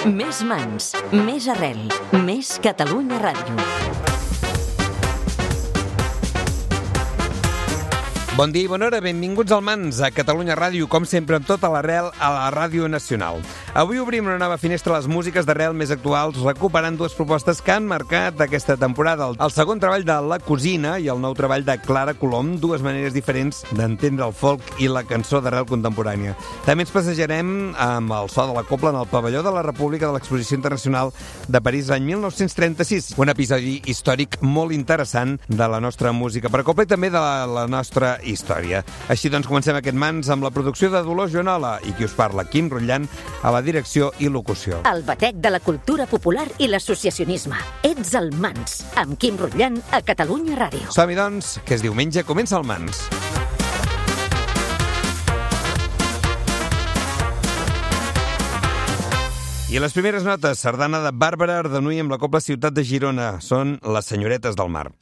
Més mans, més arrel, més Catalunya Ràdio. Bon dia i bona hora, benvinguts al Mans, a Catalunya Ràdio, com sempre amb tota l'arrel a la Ràdio Nacional. Avui obrim una nova finestra a les músiques d'arrel més actuals, recuperant dues propostes que han marcat aquesta temporada. El segon treball de La Cosina i el nou treball de Clara Colom, dues maneres diferents d'entendre el folk i la cançó d'arrel contemporània. També ens passejarem amb el so de la cobla en el pavelló de la República de l'Exposició Internacional de París l'any 1936. Un episodi històric molt interessant de la nostra música per cobla i també de la nostra història. Així doncs comencem aquest Mans amb la producció de Dolors Joanola i qui us parla, Quim Rutllan, a la direcció i locució. El batec de la cultura popular i l'associacionisme. Ets el Mans, amb Quim Rutllan a Catalunya Ràdio. Som-hi doncs, que és diumenge, comença el Mans. I les primeres notes, sardana de Bàrbara Ardanuy amb la cobla Ciutat de Girona. Són les senyoretes del mar.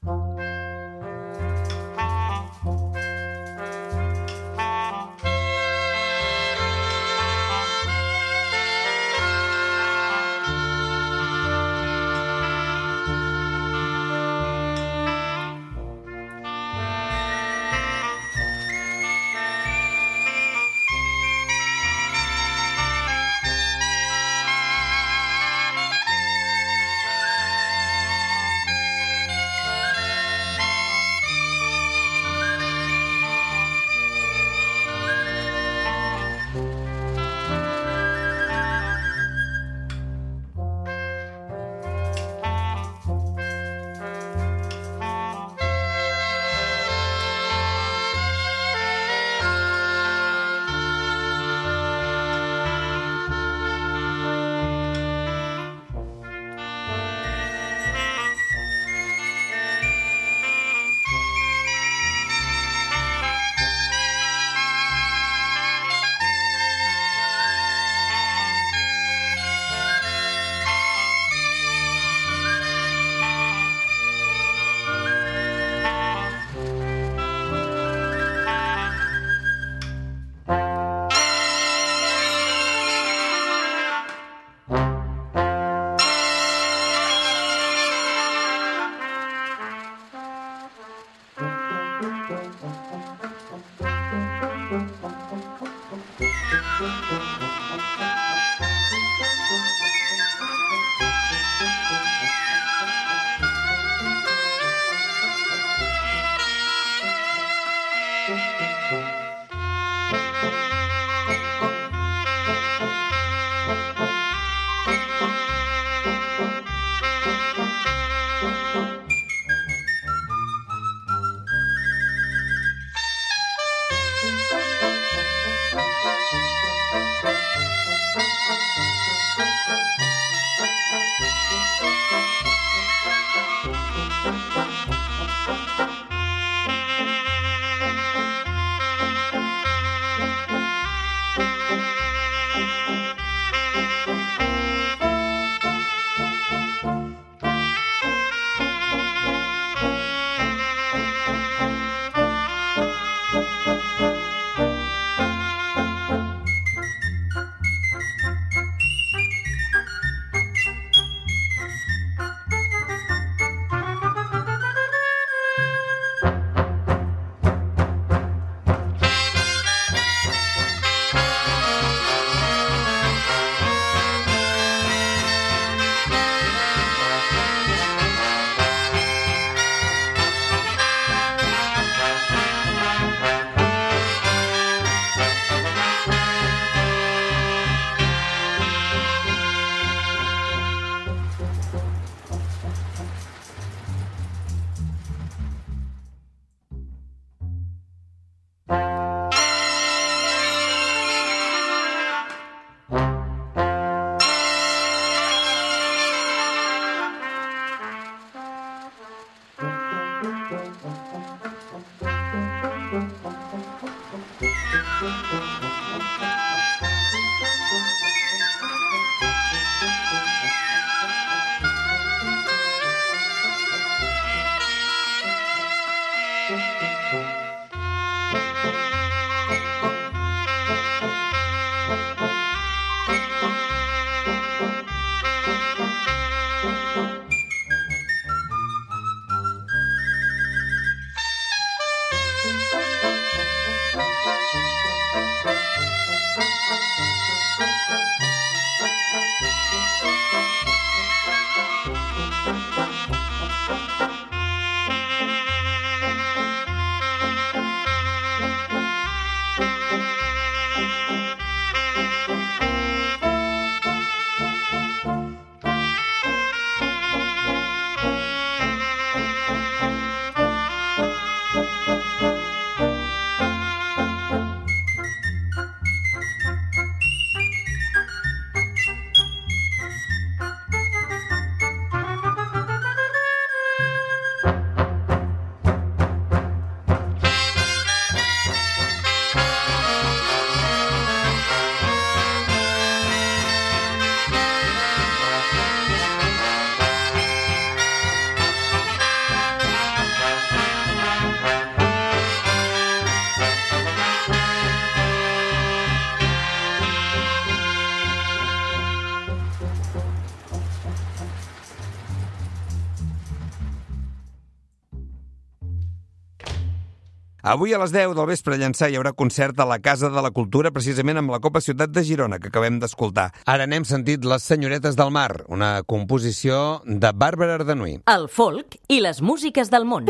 Avui a les 10 del vespre a Llançà hi haurà concert a la Casa de la Cultura, precisament amb la Copa Ciutat de Girona, que acabem d'escoltar. Ara n'hem sentit Les senyoretes del mar, una composició de Bàrbara Ardanuy. El folk i les músiques del món.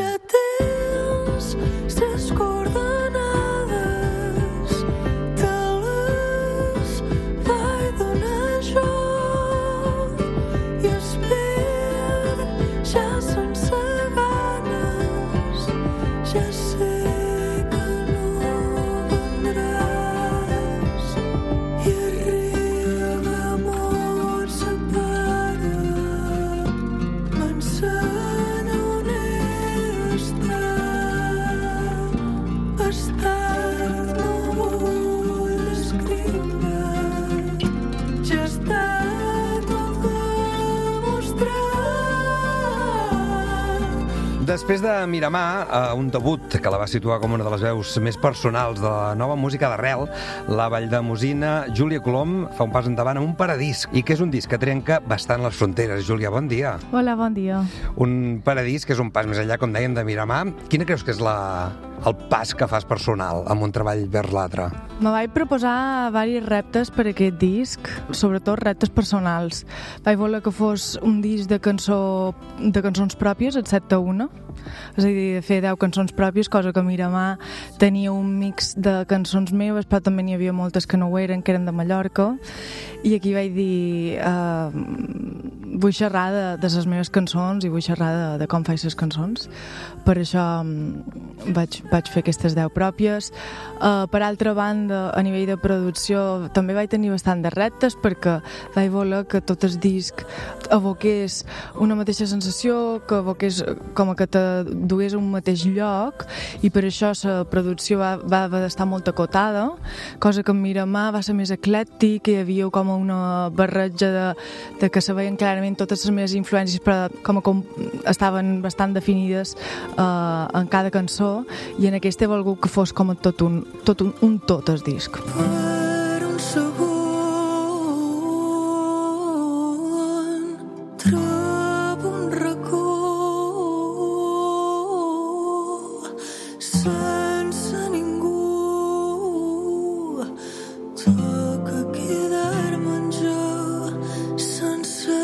Després de Miramar, un debut que la va situar com una de les veus més personals de la nova música d'arrel, la valldemosina Júlia Colom fa un pas endavant amb un paradisc, i que és un disc que trenca bastant les fronteres. Júlia, bon dia. Hola, bon dia. Un paradisc que és un pas més enllà, com dèiem, de Miramar. Quina creus que és el pas que fas personal amb un treball vers l'altre? Me vaig proposar diversos reptes per aquest disc, sobretot reptes personals. Vaig voler que fos un disc de cançons pròpies, excepte una. És a dir, de fer 10 cançons pròpies, cosa que Miramar tenia un mix de cançons meves, però també n'hi havia moltes que no ho eren, que eren de Mallorca. I aquí vaig dir, vull xerrar de les meves cançons i vull xerrar de com faig les cançons. Per això vaig fer aquestes 10 pròpies. Per altra banda, a nivell de producció, també vaig tenir bastant de reptes, perquè vaig voler que tot el disc evoqués una mateixa sensació, que evoqués com que te dugués a un mateix lloc, i per això la producció va estar molt acotada, cosa que en Miramar va ser més eclèctic, i hi havia com una barreja de que se veien clarament totes les meves influències, però com estaven bastant definides en cada cançó, i en aquesta he volgut que fos com tot el disc. Per un segon trobo un racó sense ningú, toca quedar-me'n jo sense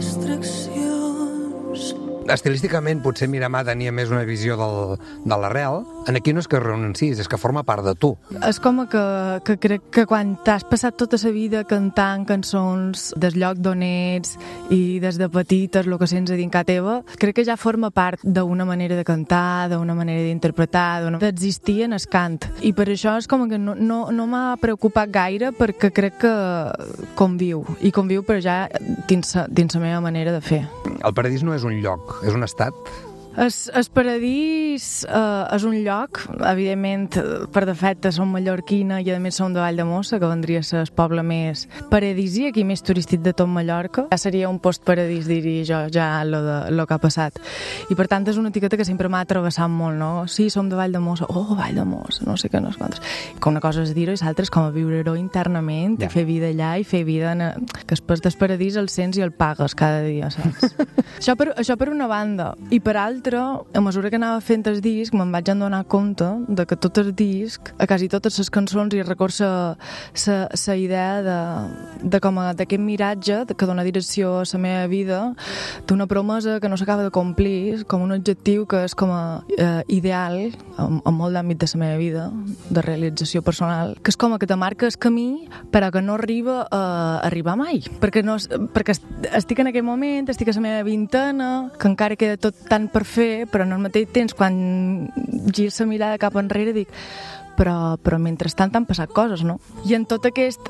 distraccions. Estilísticament, potser Miramar tenia més una visió de l'arrel. En aquí no és que renuncis, és que forma part de tu. És com que crec que quan t'has passat tota la vida cantant cançons del lloc d'on ets i des de petites, el que sents a dintre teva, crec que ja forma part d'una manera de cantar, d'una manera d'interpretar, d'existir en el cant. I per això és com que no m'ha preocupat gaire, perquè crec que conviu però ja dins la meva manera de fer. El paradís no és un lloc, és un estat? El paradís és un lloc, evidentment, per defecte som mallorquina i a més som de Valldemossa, que vendria a ser el poble més paradisíac i més turístic de tot Mallorca. Ja seria un postparadís, diria jo, ja lo que ha passat. I per tant és una etiqueta que sempre m'ha travessat molt, no? Sí, som de Valldemossa, Valldemossa, no sé què, no sé quantes. Que una cosa és dir-ho i l'altra és com a viure-ho internament, i fer vida allà i fer vida que després del paradís el sents i el pagues cada dia, saps? Això per una banda. I per altra, a mesura que anava fent el disc, me'n vaig adonar compte de que tot el disc, a quasi totes les cançons, hi recorre la idea d'aquest miratge que dona direcció a la meva vida, d'una promesa que no s'acaba de complir, com un objectiu que és com a ideal en molt d'àmbit de la meva vida, de realització personal, que és com que te marca el camí, però que no arriba a arribar mai. Perquè estic en aquest moment, estic a la meva vintena, que encara queda tot tan per fer, però en el mateix temps, quan giro la mirada cap enrere, dic però mentrestant han passat coses, no? I en tot aquest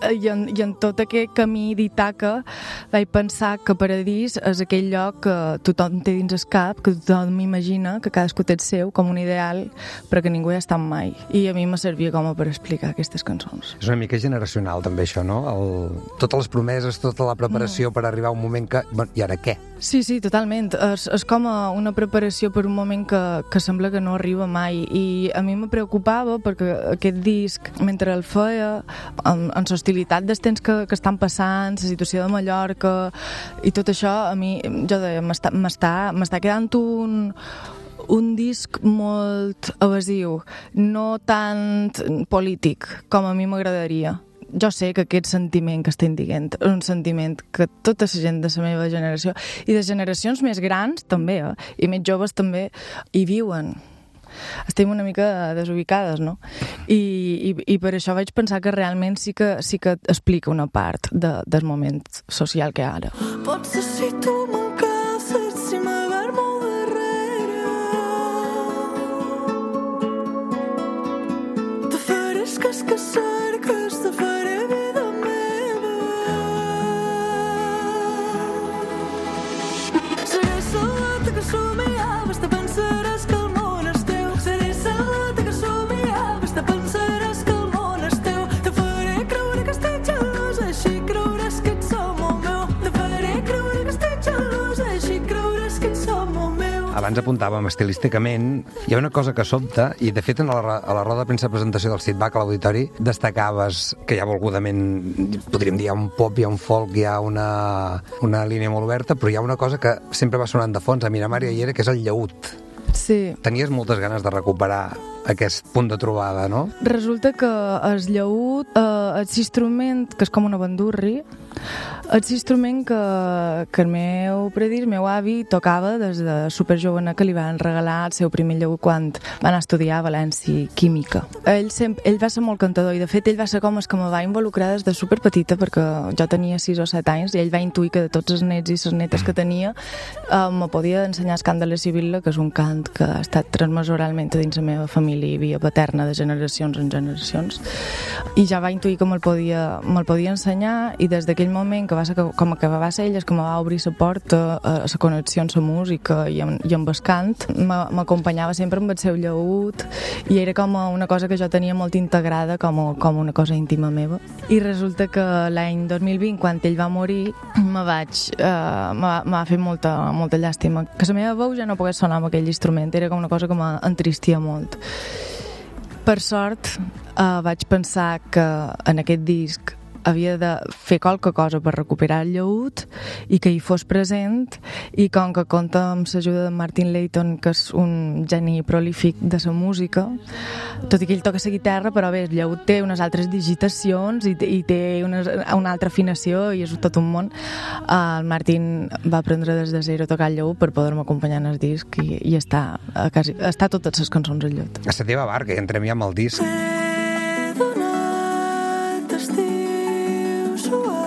camí d'Itaca vaig pensar que Paradís és aquell lloc que tothom té dins el cap, que tothom m'imagina, que cadascú té el seu, com un ideal, però que ningú hi ha estat mai. I a mi me servia com per explicar aquestes cançons. És una mica generacional, també, això, no? Totes les promeses, tota la preparació per arribar a un moment que... I ara què? Sí, totalment. És com una preparació per un moment que sembla que no arriba mai. I a mi me preocupava perquè aquest disc, mentre el feia, en l'hostilitat dels temps que estan passant, la situació de Mallorca i tot això, a mi, jo deia, m'està quedant un disc molt evasiu, no tant polític com a mi m'agradaria. Jo sé que aquest sentiment que estem dient és un sentiment que tota la gent de la meva generació i de generacions més grans també, i més joves també, hi viuen. Estem una mica desubicades, no? I per això vaig pensar que realment sí que explica una part del moment social que ara. Potser si tu m'encases, si m'haver molt darrere, te faré que cerques, te faré vida meva. Seré salata que somiaves, te pensaràs que el món és teu. Seré salata que somiaves, te pensaràs que el món és teu. Te faré creure que estic gelosa, així creuràs que ets home meu. Te faré creure que estic gelosa, així creuràs que ets home meu. Abans apuntàvem estilísticament, hi ha una cosa que sobta, i de fet a la roda de premsa de presentació del Sitback a l'auditori destacaves que hi ha volgudament, podríem dir, hi ha un pop, hi ha un folk, hi ha una línia molt oberta, però hi ha una cosa que sempre va sonant de fons a Miramar i Ayer, que és el llaüt. Sí. Tenies moltes ganes de recuperar aquest punt de trobada, no? Resulta que el llaüt, el instrument, que és com una bandurri, el instrument que el meu predí, el meu avi, tocava des de superjovena, que li van regalar el seu primer llaüt quan va anar a estudiar a València Química. Ell va ser molt cantador i de fet ell va ser com el que me va involucrar des de superpetita, perquè jo tenia 6 o 7 anys i ell va intuir que de tots els nets i les netes que tenia me podia ensenyar el cant de la Sibilla, que és un cant que ha estat transmès oralment dins la meva família i via paterna de generacions en generacions, i ja va intuir que me'l podia ensenyar, i des d'aquell moment que va ser com que va ser ell el que me va obrir la porta a la connexió amb la música i amb el cant, m'acompanyava sempre amb el seu llaüt i era com una cosa que jo tenia molt integrada com una cosa íntima meva. I resulta que l'any 2020, quan ell va morir, me va fer molta llàstima que la meva veu ja no pogués sonar amb aquell instrument, era com una cosa que m'entristia molt. Per sort, vaig pensar que en aquest disc havia de fer qualque cosa per recuperar el llaüt i que hi fos present, i com que compta amb l'ajuda de Martin Layton, que és un geni prolífic de la música, tot i que ell toca la guitarra, però bé, el llaüt té unes altres digitacions i té una altra afinació i és tot un món. El Martin va aprendre des de zero a tocar el llaüt per poder-me acompanyar en el disc i està totes les cançons al llaüt. A la teva barca, i entrem ja amb el disc. T'he donat estius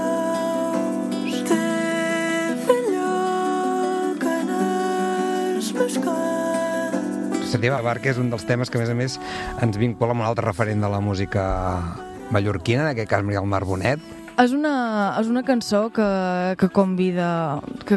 suaus, t'he fet lloc en els meus cants. La teva barca és un dels temes que, a més, ens vincula amb un altre referent de la música mallorquina, en aquest cas Miguel Mar Bonet. És una cançó que convida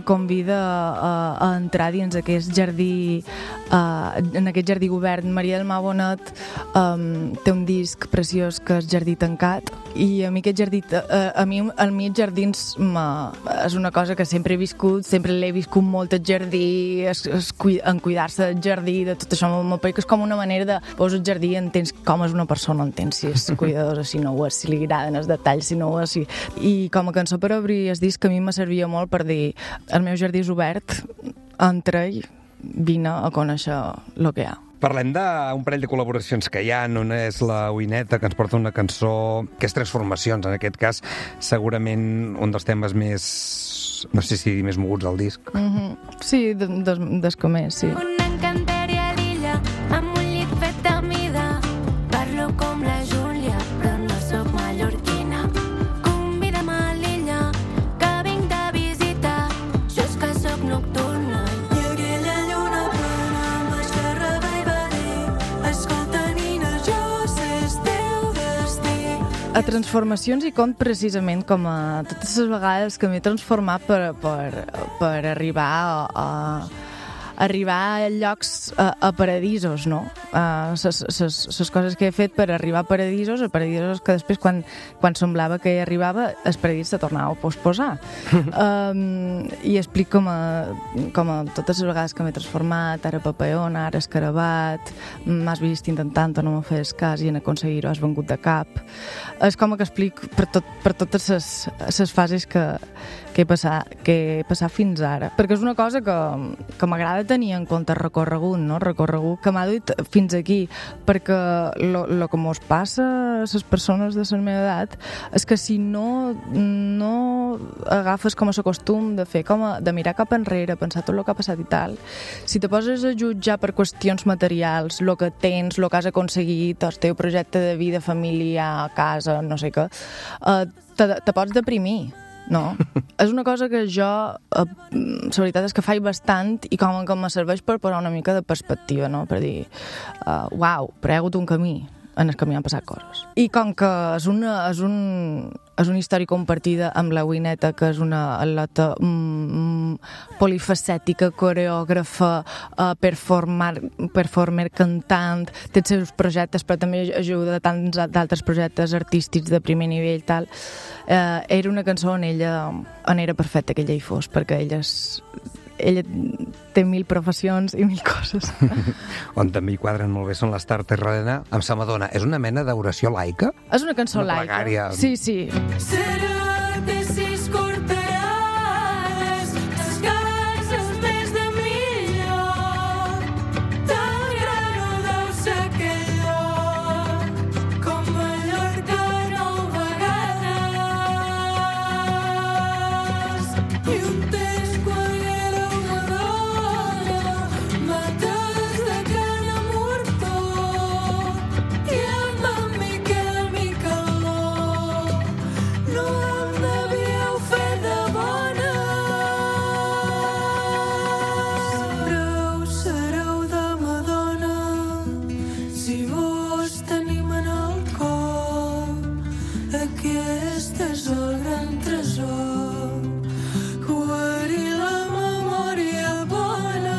a entrar dins aquest jardí, en aquest jardí obert. Maria del Mar Bonet té un disc preciós que és Jardí tancat, i a mi aquest jardí, a mi els jardins és una cosa que sempre he viscut, sempre l'he viscut molt el jardí, en cuidar-se del jardí, de tot això, que és com una manera de posar el jardí, entens com és una persona, entens si és cuidadosa, si no ho és, si li agraden els detalls, si no ho és, i com a cançó per obrir el disc a mi me servia molt per dir el meu jardí és obert, entra i vine a conèixer el que hi ha. Parlem d'un parell de col·laboracions que hi ha. Una és la Uineta, que ens porta una cançó que és Transformacions, en aquest cas segurament un dels temes més, no sé si més moguts del disc. Sí, des que més, sí. Una encanteria a l'illa amb un llit fet a mida. Parlo com la Júlia, però no soc mallorquina. Convida'm a l'illa, que vinc de visita. Jo és que soc nocturna. I aquella lluna plena em vaig fer rebre i va dir: escolta, nina, jo sé el teu destí. A Transformacions hi compte precisament com a totes les vegades que m'he transformat per arribar a llocs, a paradisos, no? Les coses que he fet per arribar a paradisos que després quan semblava que hi arribava, el paradís se tornava a posposar. I explic com a totes les vegades que m'he transformat, ara Papeona, ara Escarabat, m'has vist intentant-ho, no m'ho fes cas i en aconseguir-ho has vengut de cap. És com que explic per totes les fases que he passat fins ara, perquè és una cosa que m'agrada tenir en compte recorregut, no? Recorregut que m'ha dut fins aquí, perquè lo que mos passa a les persones de la meva edat és que si no agafes com a costum de fer de mirar cap enrere, pensar tot el que ha passat i tal, si te poses a jutjar per qüestions materials, el que tens, el que has aconseguit, el teu projecte de vida, família, casa, no sé què, te pots deprimir, no? És una cosa que jo, la veritat és que faig bastant i com que me serveix per posar una mica de perspectiva, no? Per dir, uau, però hi ha hagut un camí en el camí han passat coses. I com que és una història compartida amb la Wineta, que és una atleta polifacètica, coreògrafa, performer, cantant, té els seus projectes, però també ajuda a tants d'altres projectes artístics de primer nivell, tal. Era una cançó on ella era perfecta que ella hi fos, perquè ella té 1000 professions i 1000 coses. On també hi quadren molt bé són les Tartarrena amb sa Madonna. És una mena d'oració laica? És una cançó una laica. Plegària. Sí, sí. Serà de 6 corteades, les cases més de millor. Tan gran o deu ser aquell lloc, com Mallorca 9 vegades. I un temps quan era una dona, mates de gran amor tot, i amb en Miquel no em devíeu fer de bones. Sereu de Madonna si vos tenim en el cor. Aquest és el gran tresor, guarir la memòria bona.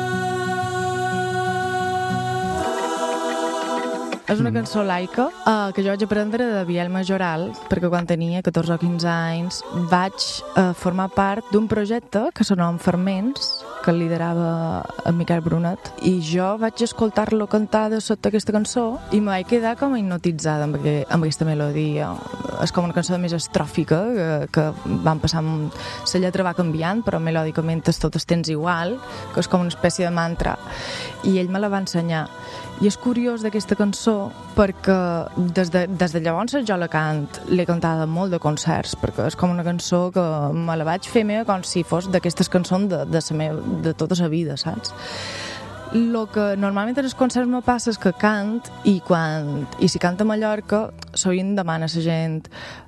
És una cançó laica que jo vaig aprendre de Biel Majoral, perquè quan tenia 14 o 15 anys vaig formar part d'un projecte que s'anava Ferments, que liderava en Miquel Brunet, i jo vaig escoltar-lo cantar de sota aquesta cançó i me vaig quedar com hipnotitzada amb aquesta melodia. És com una cançó més estròfica, que van passant, la lletra va canviant, però melòdicament tot el temps igual, que és com una espècie de mantra, i ell me la va ensenyar. I és curiós d'aquesta cançó perquè des de llavors jo la l'he cantada molt de concerts, perquè és com una cançó que me la vaig fer meva com si fos d'aquestes cançons de tota la vida, saps? El que normalment en els concerts me passa és que cant i si canta a Mallorca sovint demana la gent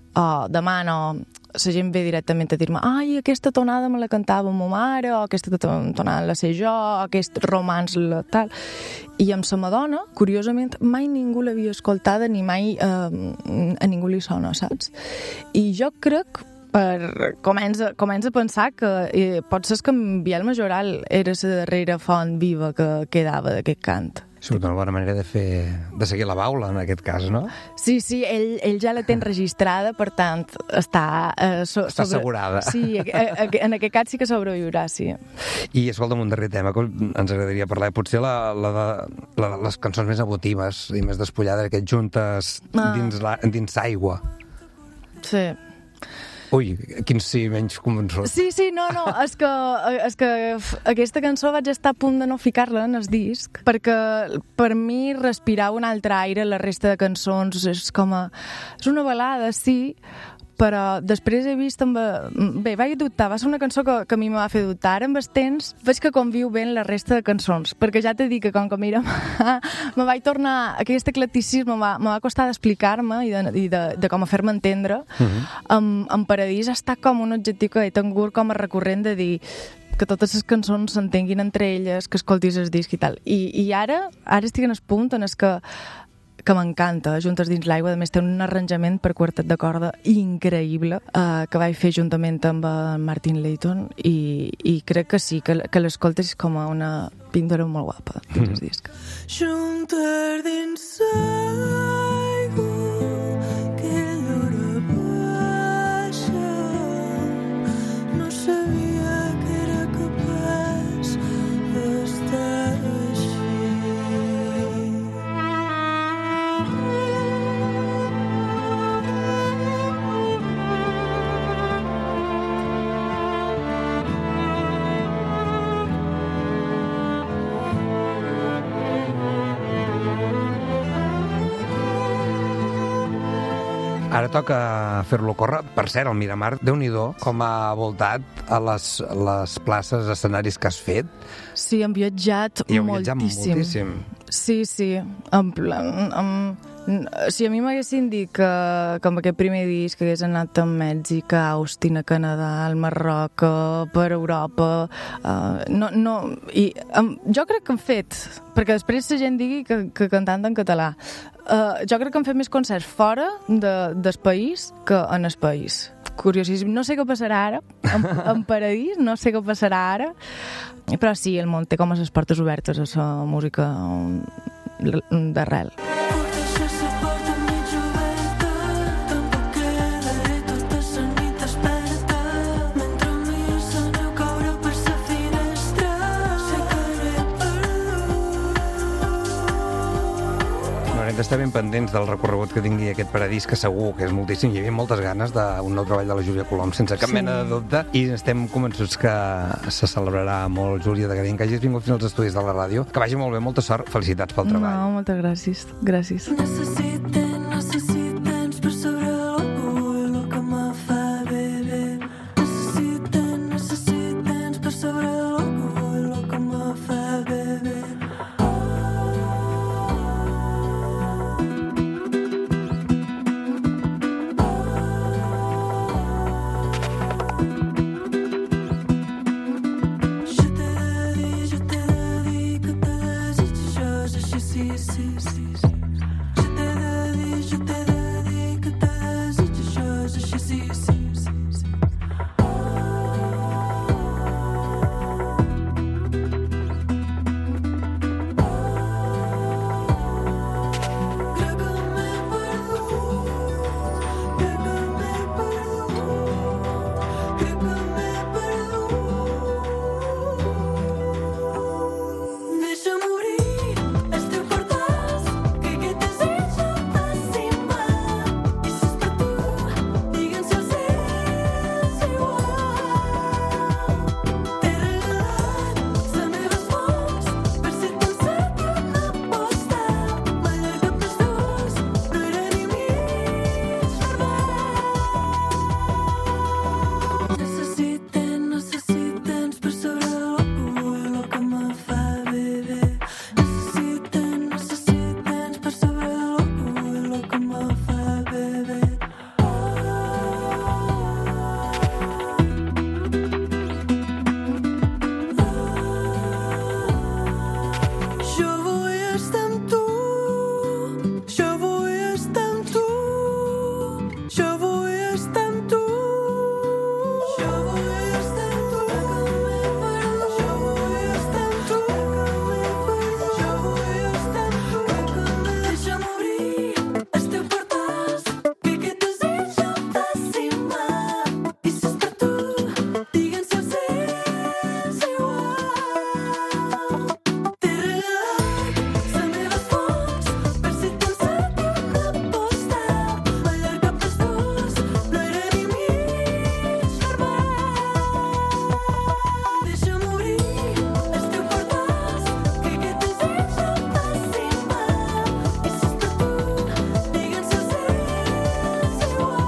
la gent ve directament a dir-me ai, aquesta tonada me la cantava ma mare, o aquesta tonada la sé jo, o aquest romans tal. I amb sa Madonna, curiosament, mai ningú l'havia escoltada ni mai a ningú li sona, saps? I jo crec comença a pensar que pot ser que en Biel Majoral era la darrera font viva que quedava d'aquest cant. És una bona manera de seguir la baula, en aquest cas, no? Sí, ell ja la té enregistrada, per tant, està assegurada. Sí, en aquest cas sí que sobreviurà, sí. I escolta'm, un darrer tema que ens agradaria parlar, potser les cançons més emotives i més despullades, que et juntes dins l'aigua. Sí. Ui, quins sí menys convençut. Sí, no, és que aquesta cançó vaig estar a punt de no ficar-la en el disc, perquè per mi respirar un altre aire, la resta de cançons, és una balada, sí, però després he vist vaig dubtar, va ser una cançó que a mi me va fer dubtar. Ara amb el temps veig que conviu bé la resta de cançons, perquè ja t'he dit que com que mira me vaig tornar, aquest eclecticisme me va costar d'explicar-me i de com a fer-me entendre. En Paradís ha estat com un objectiu que he tingut com a recurrent de dir que totes les cançons s'entenguin entre elles, que escoltis el disc i tal. I ara estic en el punt en el que m'encanta, Juntes dins l'aigua. A més, té un arranjament per quartet de corda increïble, que vaig fer juntament amb Martin Layton, i crec que sí, que l'escoltes com a una pintora molt guapa dins el disc. Juntes dins l'aigua, que l'hora baixa, no sabia que era capaç d'estar així. Ara toca fer-lo córrer. Per cert, el Miramar, Déu-n'hi-do, com ha voltat a les places, escenaris que has fet. Sí, hem viatjat I heu moltíssim. viatjat moltíssim. Sí, en plan... Si a mi m'haguessin dit que amb aquest primer disc hagués anat a Mèxic, a Austin, a Canadà, al Marroc, per Europa... jo crec que hem fet, perquè després la gent digui que cantant en català, jo crec que hem fet més concerts fora del país que en el país. Curiosíssim. No sé què passarà ara, en Paradís, no sé què passarà ara, però sí, el món té com a les portes obertes a la música d'arrel. Això se porta mig oberta, tampoc quedaré tota la nit desperta. Mentre a mi la neu caurà per la finestra, sé que no he perdut. Bueno, hem d'estar ben pendents del recorregut que tingui aquest Paradís, que segur que és moltíssim. Hi havia moltes ganes d'un nou treball de la Júlia Colom, sense cap mena de dubte, i estem convençuts que se celebrarà molt. Júlia, t'agraïm que hagis vingut fins als estudis de la ràdio. Que vagi molt bé, molta sort, felicitats pel treball. No, moltes gràcies. Gràcies. Necessitens per sobre algú el que me fa beber. Necessitens per sobre algú el que me fa beber. Jo t'he de dir que te desitjo, així sí. Jo t'he de dir que te desitjo, així sí. Crec que m'he perdut, crec que m'he perdut. Deixa'm obrir els teus portals, que aquest desig em fascina. I si és per tu, digue'm si el sents igual. T'he regalat les meves fonts per si te'n set i una postal. M'allarga pels dos, no era ni mig normal. Necessitens per sobre algú el que me fa beber. Necessitens per sobre algú el que me fa beber. Jo vull estar amb tu, jo vull estar amb tu, jo vull estar amb tu, jo vull estar amb tu, jo vull estar amb tu, jo vull estar amb tu. Deixa'm obrir els teus portals, que aquest desig em fascina. I si és per tu, digue'm si el sents igual. T'he regalat les meves fonts per si te'n set i una postal. M'allarga pels dos, no era ni mig normal. Deixa'm obrir els teus portals, que aquest desig em fascina. I si és per tu, digue'm si el sents igual.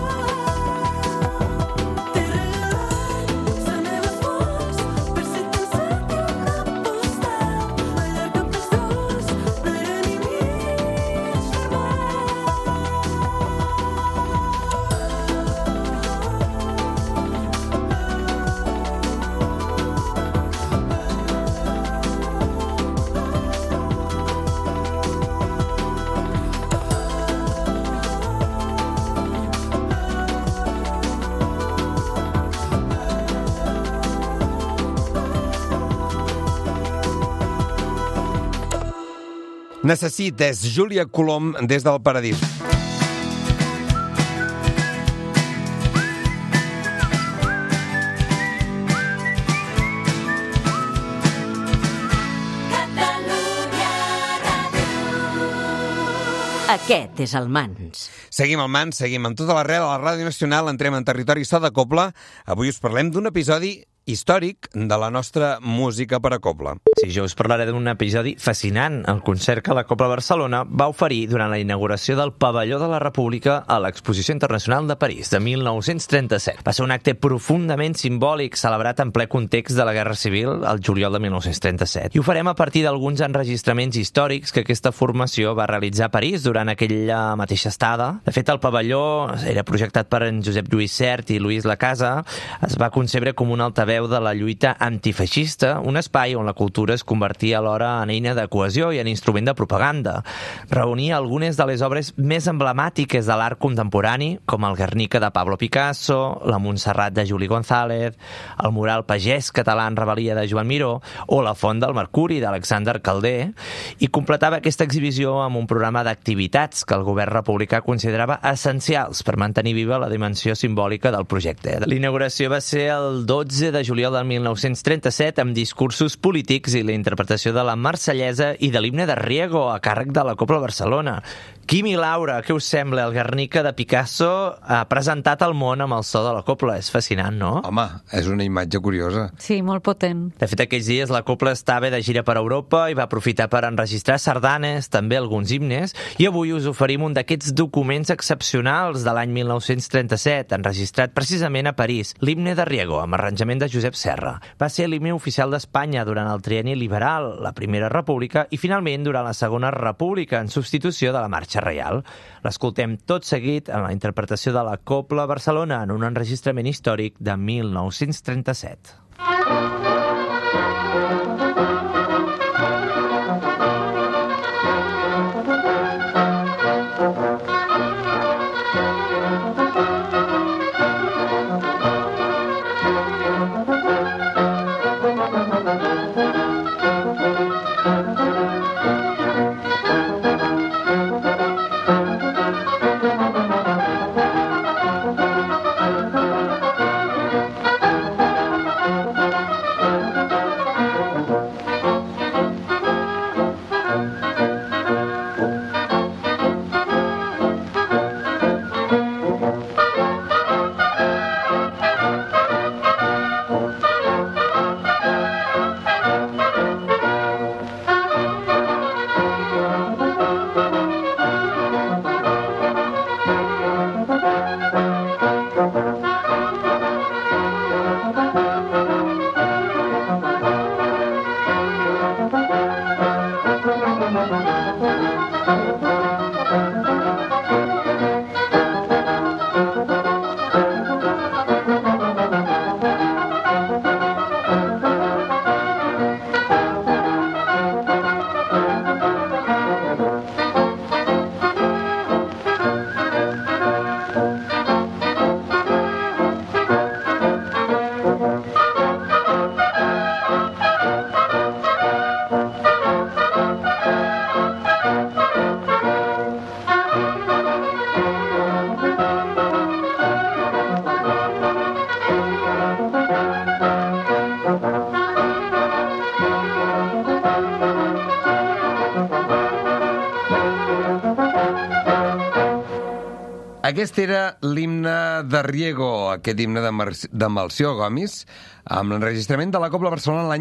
T'he regalat les meves fonts per si te'n set i una postal. M'allarga pels dos, no era ni mig Necessites, Júlia Colom, des del Paradís. Aquest és el Mans. Seguim al Mans, seguim amb tota l'arrel a la Ràdio Nacional, entrem en territori so de Cobla. Avui us parlem d'un episodi històric de la nostra música per a cobla. Sí, jo us parlaré d'un episodi fascinant, el concert que la Cobla Barcelona va oferir durant la inauguració del Pavelló de la República a l'Exposició Internacional de París de 1937. Va ser un acte profundament simbòlic celebrat en ple context de la Guerra Civil al juliol de 1937. I ho farem a partir d'alguns enregistraments històrics que aquesta formació va realitzar a París durant aquella mateixa estada. De fet, el pavelló era projectat per en Josep Lluís Sert i Lluís Lacasa. Es va concebre com un altaveu de la lluita antifeixista, un espai on la cultura es convertia alhora en eina de cohesió i en instrument de propaganda. Reunia algunes de les obres més emblemàtiques de l'art contemporani, com el Guernica de Pablo Picasso, la Montserrat de Juli González, el mural pagès català en rebel·lia de Joan Miró o la Font del Mercuri d'Alexander Calder, i completava aquesta exhibició amb un programa d'activitats que el govern republicà considerava essencials per mantenir viva la dimensió simbòlica del projecte. L'inauguració va ser el 12 de juliol del 1937 amb discursos polítics i la interpretació de la Marsellesa i de l'himne de Riego a càrrec de la Cobla Barcelona. Quim i Laura, què us sembla? El Guernica de Picasso ha presentat al món amb el so de la Cobla. És fascinant, no? Home, és una imatge curiosa. Sí, molt potent. De fet, aquells dies la Cobla estava de gira per Europa i va aprofitar per enregistrar sardanes, també alguns himnes, i avui us oferim un d'aquests documents excepcionals de l'any 1937, enregistrat precisament a París, l'himne de Riego, amb arranjament de Josep Serra. Va ser l'himne oficial d'Espanya durant el trienni liberal, la Primera República, i finalment durant la Segona República, en substitució de la Marxa Reial. L'escoltem tot seguit en la interpretació de la Cobla Barcelona en un enregistrament històric de 1937. Aquest era l'himne de Riego, aquest himne de Melcior Gomis, amb l'enregistrament de la Cobla Barcelona l'any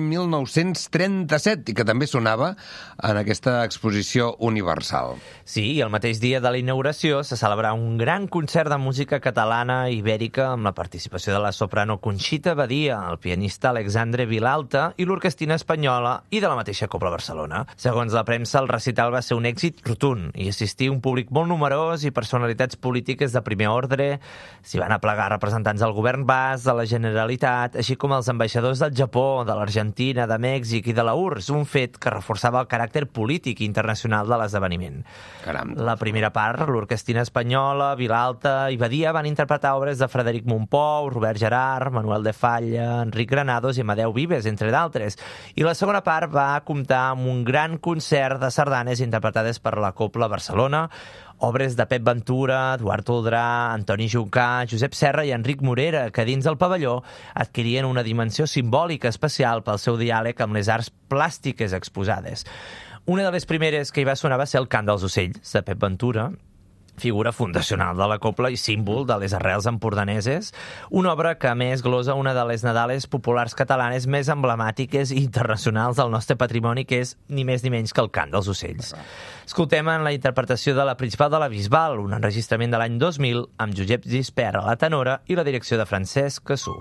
1937 i que també sonava en aquesta exposició universal. Sí, i el mateix dia de la inauguració se celebrà un gran concert de música catalana i ibèrica amb la participació de la soprano Conxita Badia, el pianista Alexandre Vilalta i l'orquestina espanyola i de la mateixa Cobla Barcelona. Segons la premsa, el recital va ser un èxit rotund i assistí un públic molt numerós i personalitats polítiques de primer ordre. S'hi van aplegar representants del govern basc, de la Generalitat, així com els ambaixadors del Japó, de l'Argentina, de Mèxic i de la URSS, un fet que reforçava el caràcter polític i internacional de l'esdeveniment. Caram. La primera part, l'orquestina espanyola, Vilalta i Badia van interpretar obres de Frederic Montpou, Robert Gerard, Manuel de Falla, Enric Granados i Amadeu Vives, entre d'altres. I la segona part va comptar amb un gran concert de sardanes interpretades per la Cobla Barcelona, obres de Pep Ventura, Eduard Oldrà, Antoni Juncà, Josep Serra i Enric Morera, que dins del pavelló adquirien una dimensió simbòlica especial pel seu diàleg amb les arts plàstiques exposades. Una de les primeres que hi va sonar va ser el Cant dels ocells, de Pep Ventura, figura fundacional de la copla i símbol de les arrels empordaneses, una obra que a més glosa una de les Nadales populars catalanes més emblemàtiques i internacionals del nostre patrimoni, que és ni més ni menys que el cant dels ocells. Escoltem en la interpretació de la principal de la Bisbal, un enregistrament de l'any 2000 amb Josep Gispert a la tenora i la direcció de Francesc Cassú.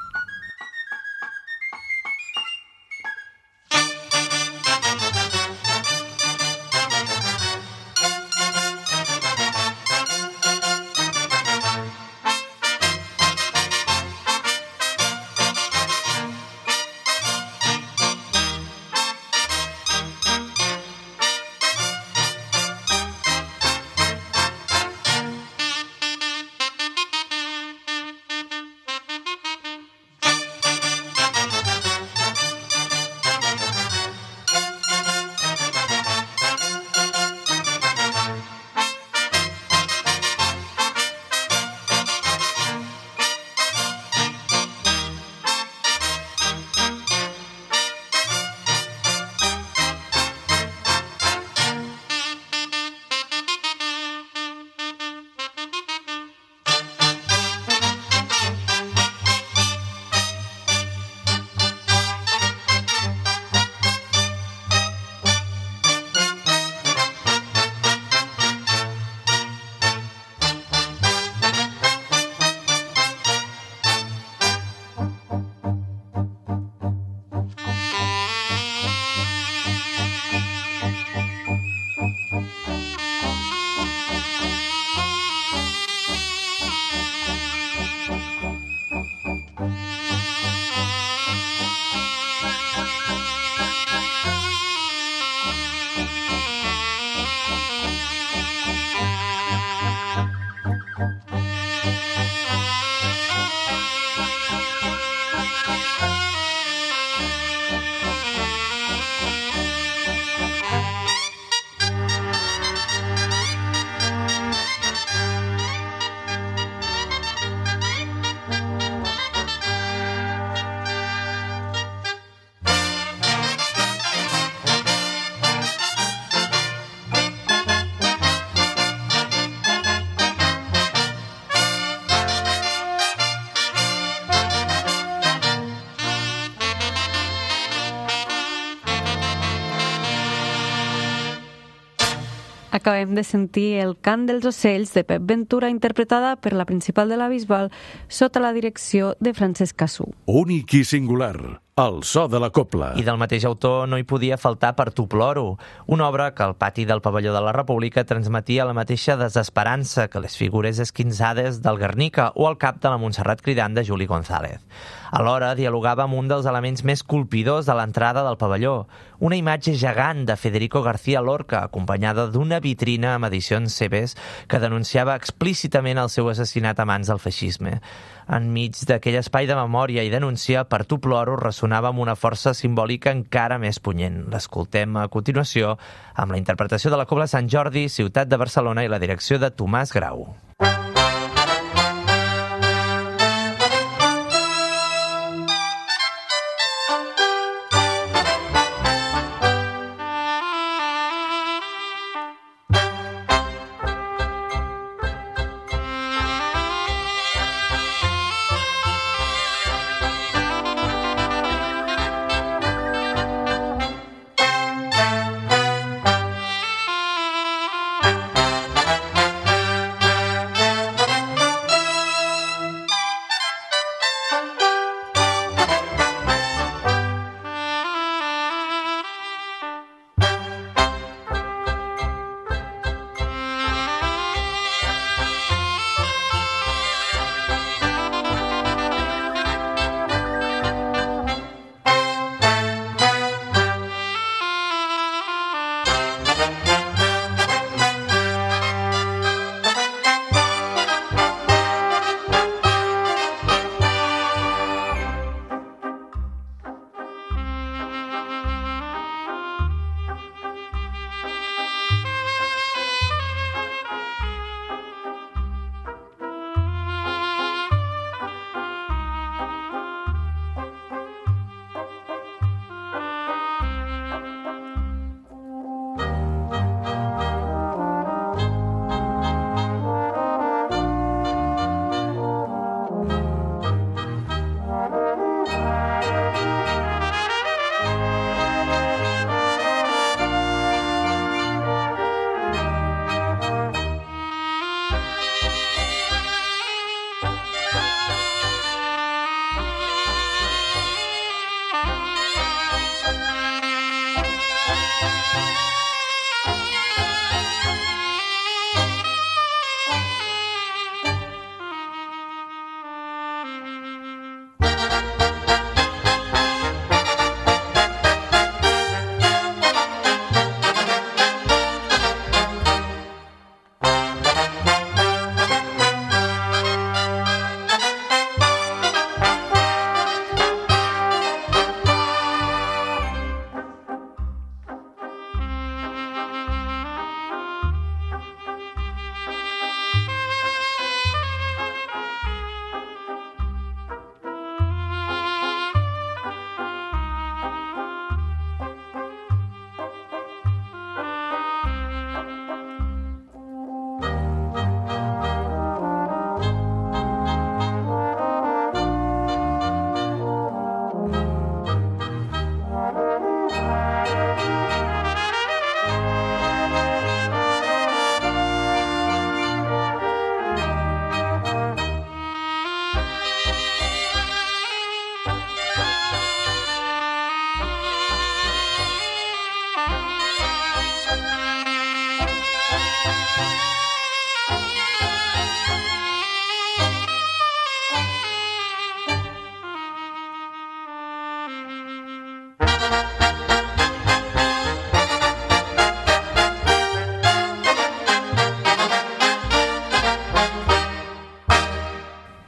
Acabem de sentir El cant dels ocells de Pep Ventura, interpretada per la principal de la Bisbal sota la direcció de Francesc Cassú. Únic i singular, el so de la copla. I del mateix autor no hi podia faltar Per tu ploro, una obra que al pati del Pavelló de la República transmetia la mateixa desesperança que les figures esquinçades del Guernica o el cap de la Montserrat cridant de Juli González. Alhora dialogava amb un dels elements més colpidors de l'entrada del pavelló, una imatge gegant de Federico García Lorca, acompanyada d'una vitrina amb edicions seves que denunciava explícitament el seu assassinat a mans del feixisme. Enmig d'aquell espai de memòria i denúncia, Per tu ploro ressonava amb una força simbòlica encara més punyent. L'escoltem a continuació amb la interpretació de la Cobla Sant Jordi, ciutat de Barcelona, i la direcció de Tomàs Grau.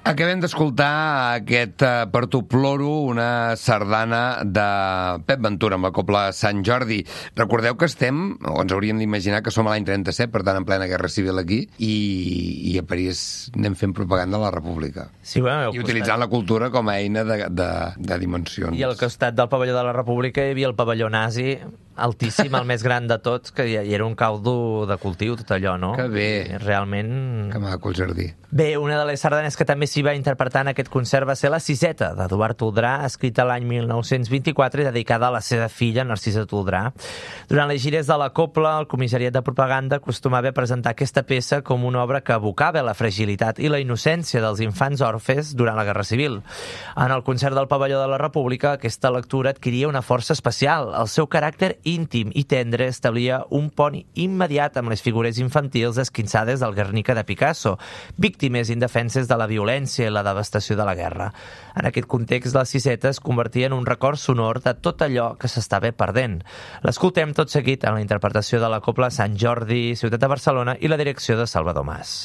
Acabem d'escoltar aquest Per tu ploro, una sardana de Pep Ventura amb la Cobla Sant Jordi. Recordeu que estem, o ens hauríem d'imaginar que som a l'any 37, per tant en plena Guerra Civil aquí, i a París anem fent propaganda a la República. Sí, bueno, I utilitzant la cultura com a eina de dimensions. I al costat del pavelló de la República hi havia el pavelló nazi, altíssim, el més gran de tots, que hi era un caldo de cultiu, tot allò, no? Que bé. I realment... Que maco el jardí. Bé, una de les sardanes que també s'hi va interpretar en aquest concert va ser la Siseta, d'Eduard Toldrà, escrita l'any 1924 i dedicada a la seva filla, Narcisa Toldrà. Durant les gires de la Cobla, el comissariat de propaganda acostumava a presentar aquesta peça com una obra que evocava la fragilitat i la innocència dels infants orfes durant la Guerra Civil. En el concert del pavelló de la República, aquesta lectura adquiria una força especial. El seu caràcter íntim i tendre establia un pont immediat amb les figures infantils esquinçades del Guernica de Picasso, víctimes indefenses de la violència i la devastació de la guerra. En aquest context, la Siseta es convertia en un record sonor de tot allò que s'estava perdent. L'escoltem tot seguit en la interpretació de la Cobla Sant Jordi, Ciutat de Barcelona, i la direcció de Salvador Mas.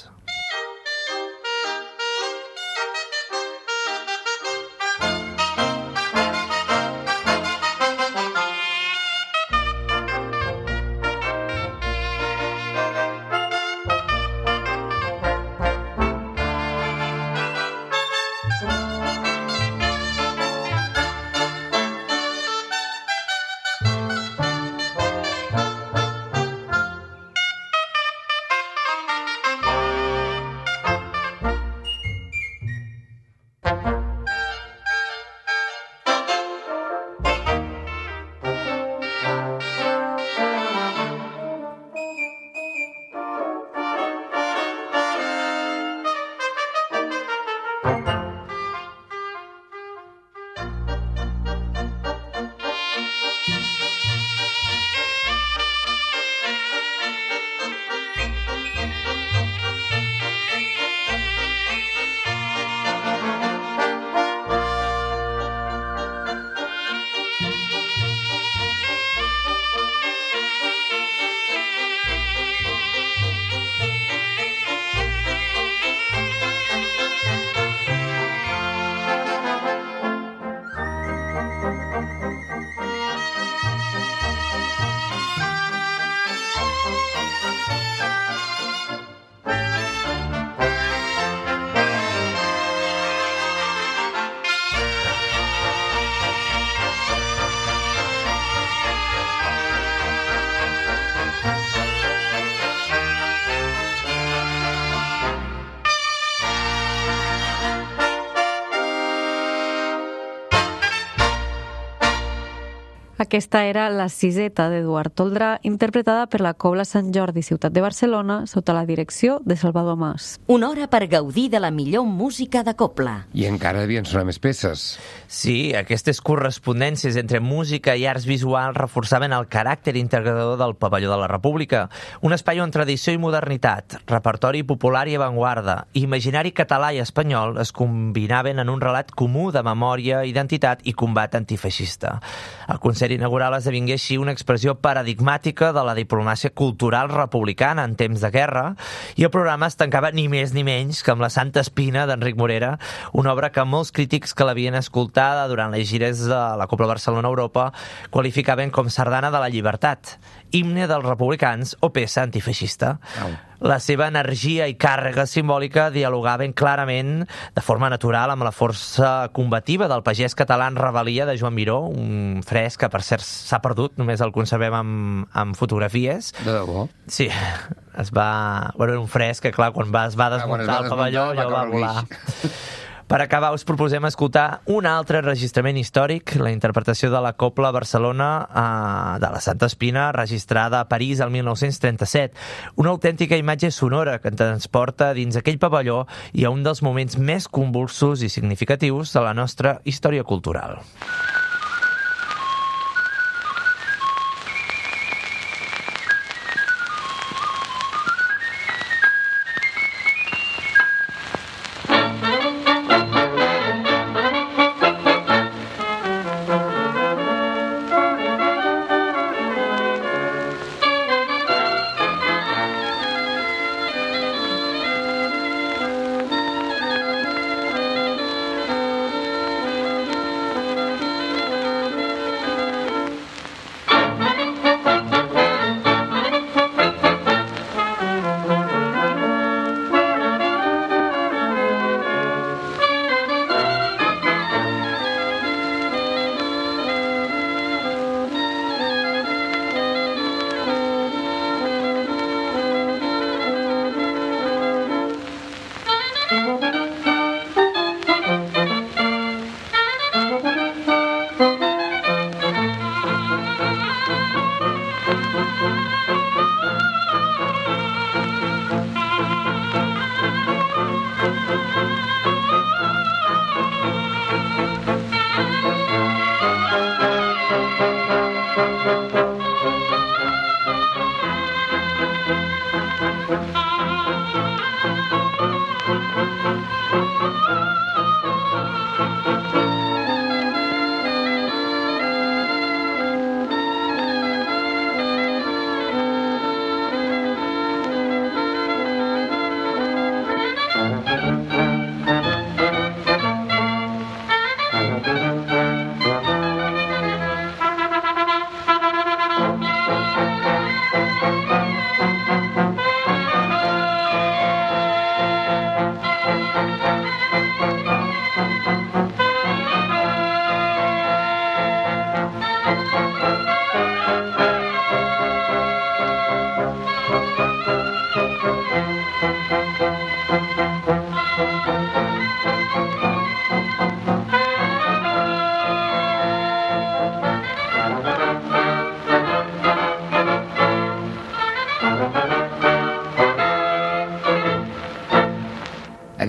Aquesta era la Siseta d'Eduard Toldrà, interpretada per la Cobla Sant Jordi, Ciutat de Barcelona, sota la direcció de Salvador Mas. Una hora per gaudir de la millor música de cobla. I encara devien sonar més peces. Sí, aquestes correspondències entre música i arts visuals reforçaven el caràcter integrador del Pavelló de la República, un espai on tradició i modernitat, repertori popular i avantguarda, imaginari català i espanyol es combinaven en un relat comú de memòria, identitat i combat antifeixista. El concert inaugural esdevingué així una expressió paradigmàtica de la diplomàcia cultural republicana en temps de guerra, i el programa es tancava ni més ni menys que amb la Santa Espina d'Enric Morera, una obra que molts crítics que l'havien escoltada durant les gires de la Cobla Barcelona a Europa qualificaven com sardana de la llibertat, himne dels republicans o peça antifeixista. La seva energia i càrrega simbòlica dialogaven clarament de forma natural amb la força combativa del pagès català en rebel·lia de Joan Miró, un fresc que per cert s'ha perdut, només el conservem amb fotografies. De debò? Sí, es va... Bueno, era un fresc que clar, quan es va desmuntar el pavelló allò va volar. Per acabar, us proposem escoltar un altre enregistrament històric, la interpretació de la Cobla Barcelona de la Santa Espina, registrada a París el 1937. Una autèntica imatge sonora que ens transporta dins aquell pavelló i a un dels moments més convulsos i significatius de la nostra història cultural.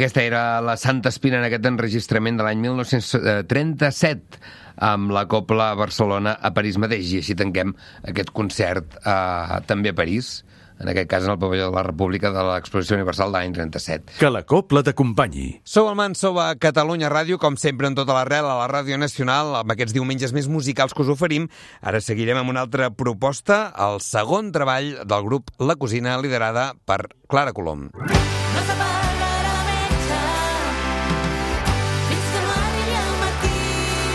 Aquesta era la Santa Espina en aquest enregistrament de l'any 1937 amb la Copla Barcelona a París mateix, i així tanquem aquest concert també a París, en aquest cas en el pavelló de la República de l'Exposició Universal de l'any 37. Que la Copla t'acompanyi. Sou el Man, sou a Catalunya Ràdio, com sempre en tota l'arrel a la Ràdio Nacional, amb aquests diumenges més musicals que us oferim. Ara seguirem amb una altra proposta, el segon treball del grup La Cosina, liderada per Clara Colom. No s'apagarà metge fins que no arribi el matí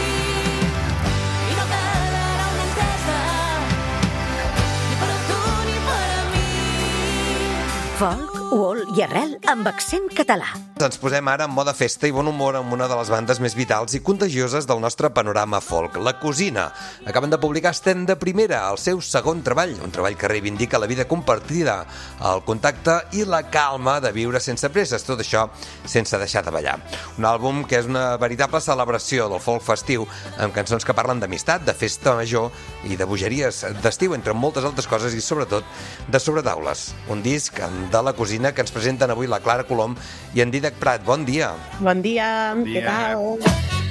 i no quedarà una entesa ni per a tu ni per a mi. Folk, wall i arrel amb accent català. Ens posem ara en moda festa i bon humor amb una de les bandes més vitals i contagioses del nostre panorama folk, La Cosina. Acaben de publicar Estem de Primera, el seu segon treball, un treball que reivindica la vida compartida, el contacte i la calma de viure sense presses, tot això sense deixar de ballar. Un àlbum que és una veritable celebració del folk festiu, amb cançons que parlen d'amistat, de festa major i de bogeries d'estiu, entre moltes altres coses, i sobretot de sobretaules. Un disc de La Cosina que ens presenten avui la Clara Colom i en Dídac Prat. Bon dia. Bon dia, què tal?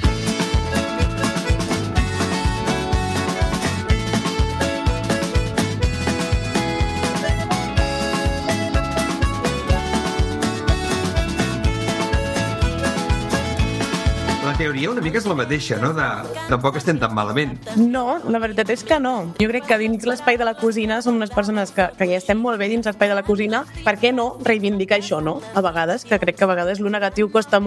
La teoria una mica és la mateixa, no? Tampoc estem tan malament. No, la veritat és que no. Jo crec que dins l'espai de la cosina som unes persones que ja estem molt bé dins l'espai de la cosina. Per què no reivindicar això, no? A vegades, que crec que a vegades lo negatiu costa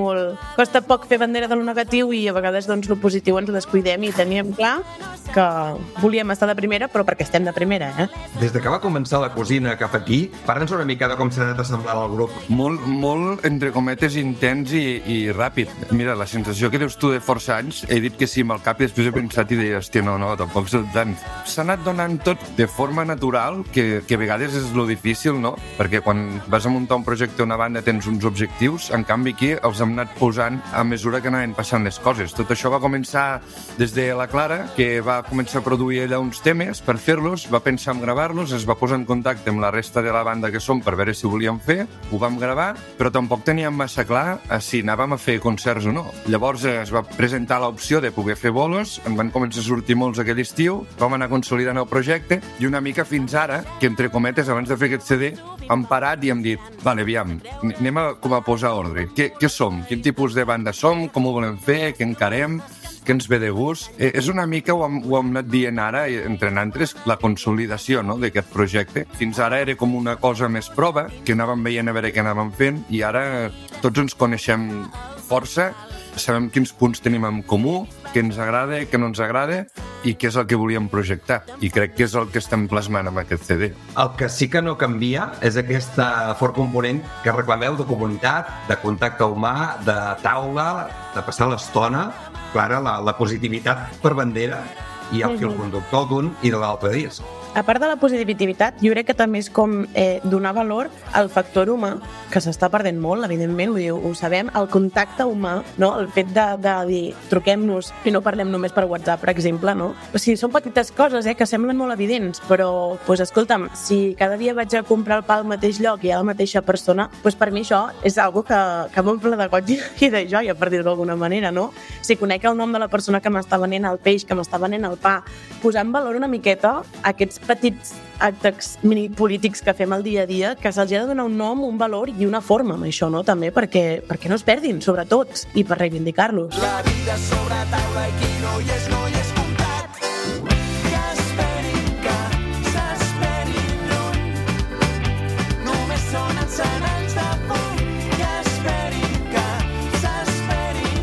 poc fer bandera de lo negatiu i a vegades doncs lo positiu ens ho descuidem i teníem clar que volíem estar de primera, però perquè estem de primera, Des de que va començar La Cosina cap aquí, parla'ns una mica de com s'ha anat assemblant el grup. Molt, entre cometes, intens i ràpid. Mira, la sensació que dius tu de força anys, he dit que sí amb el cap i després he pensat i deia, hòstia, no, tampoc és tant. S'ha anat donant tot de forma natural, que a vegades és lo difícil, no? Perquè quan vas a muntar un projecte o una banda tens uns objectius, en canvi aquí els hem anat posant a mesura que anaven passant les coses. Tot això va començar des de la Clara, que va començar a produir ella uns temes per fer-los, va pensar en gravar-los, es va posar en contacte amb la resta de la banda que som per veure si volíem fer, ho vam gravar, però tampoc teníem massa clar si anàvem a fer concerts o no. Llavors es va presentar l'opció de poder fer bolos, en van començar a sortir molts aquell estiu, vam anar consolidant el projecte i una mica fins ara, que entre cometes abans de fer aquest CD, hem parat i hem dit, vale, aviam, anem a posar ordre. Què som? Quin tipus de banda som? Com ho volem fer? Què encarem? Què ens ve de gust? És una mica, ho hem anat dient ara, entre nosaltres, la consolidació, no?, d'aquest projecte. Fins ara era com una cosa més prova, que anàvem veient a veure què anàvem fent, i ara tots ens coneixem força, sabem quins punts tenim en comú, què ens agrada, què no ens agrada i què és el que volíem projectar. I crec que és el que estem plasmant amb aquest CD. El que sí que no canvia és aquest fort component que reclameu de comunitat, de contacte humà, de taula, de passar l'estona. Clara, la positivitat per bandera i el fil conductor d'un i de l'altre disc. A part de la positivitat, jo crec que també és com donar valor al factor humà, que s'està perdent molt, evidentment, ho sabem, el contacte humà, no? El fet de dir, truquem-nos i no parlem només per WhatsApp, per exemple, no? O sigui, són petites coses que semblen molt evidents, però, escolta'm, si cada dia vaig a comprar el pa al mateix lloc i a la mateixa persona, per mi això és algo que m'omple de goig i de joia, per dir-ho d'alguna manera, no? Si conec el nom de la persona que m'està venent el peix, que m'està venent el pa, posar en valor una miqueta aquests petits actes minipolítics que fem al dia a dia, que se'ls ha de donar un nom, un valor i una forma amb això, no? També perquè no es perdin, sobretot, i per reivindicar-los. La vida sobre taula i qui no hi és comptat. Que esperin que s'esperin lluny. Només són encenalls de puny. Que esperin que s'esperin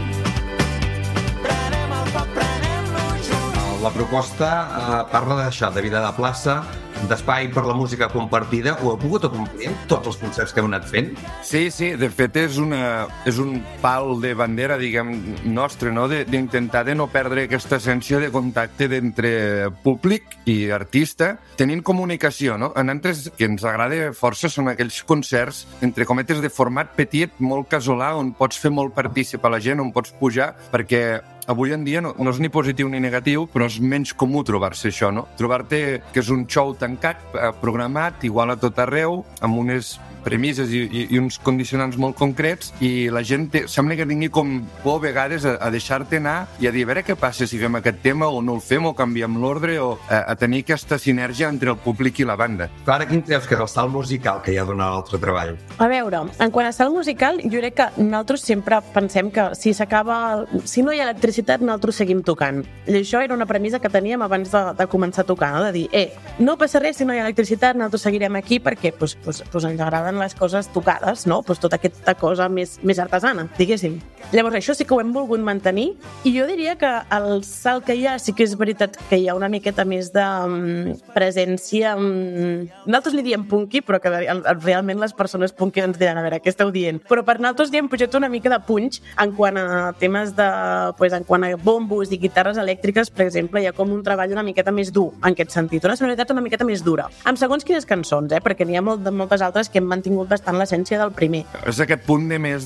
lluny. Prenem el foc, prenem-lo junts. La proposta parla d'això, de vida de plaça, d'espai per la música compartida. Ho heu pogut acomplir tots els concerts que heu anat fent? Sí, de fet és un pal de bandera, diguem, nostre, no? D'intentar de no perdre aquesta essència de contacte d'entre públic i artista, tenint comunicació, no? A nosaltres, que ens agrada força, són aquells concerts, entre cometes, de format petit, molt casolà, on pots fer molt partícip a la gent, on pots pujar, perquè avui en dia no és ni positiu ni negatiu, però és menys comú trobar-se això, no? Trobar-te que és un show tancat, programat, igual a tot arreu, amb unes premisses i uns condicionants molt concrets, i la gent sembla que tingui com por a vegades a deixar-te anar i a dir, a veure què passa si fem aquest tema o no el fem o canviem l'ordre, o a tenir aquesta sinergia entre el públic i la banda. Clara, quin creus que és el salt musical que hi ha donat l'altre treball? A veure, en quant a salt musical, jo crec que nosaltres sempre pensem que si no hi ha electricitat, nosaltres seguim tocant. I això era una premissa que teníem abans de començar a tocar, no? De dir, no passa res si no hi ha electricitat, nosaltres seguirem aquí perquè pues ens agraden les coses tocades, no? Pues tota aquesta cosa més artesana, diguéssim. Llavors, això sí que ho hem volgut mantenir, i jo diria que el salt que hi ha sí que és veritat que hi ha una miqueta més de presència. Nosaltres li diem punky, però que realment les persones punky ens diran, a veure, què esteu dient? Però per nosaltres li hem pujat una mica de punch en quant a temes en quant a bombos i guitarres elèctriques, per exemple, hi ha com un treball una miqueta més dur, en aquest sentit, una sonoritat una miqueta més dura. Amb segons quines cançons, perquè n'hi ha moltes altres que hem mantingut bastant l'essència del primer. És aquest punt de més